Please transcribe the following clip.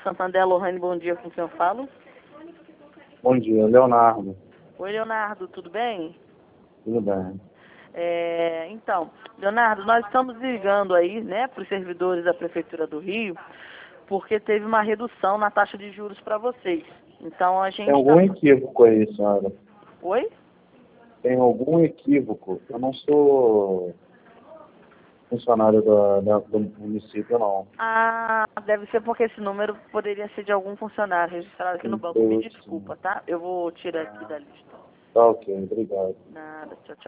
Santander, Lohane, bom dia, com quem eu falo? Bom dia, Leonardo. Oi, Leonardo, tudo bem? Tudo bem? Então, Leonardo, nós estamos ligando aí, né, para os servidores da Prefeitura do Rio, porque teve uma redução na taxa de juros para vocês. Então, a gente Tem algum equívoco aí, senhora? Oi? Tem algum equívoco? Eu não sou funcionário do município, não. Ah, deve ser porque esse número poderia ser de algum funcionário registrado aqui no banco. Me desculpa, tá? Eu vou tirar aqui da lista. Tá ok, obrigado. Nada, tchau, tchau.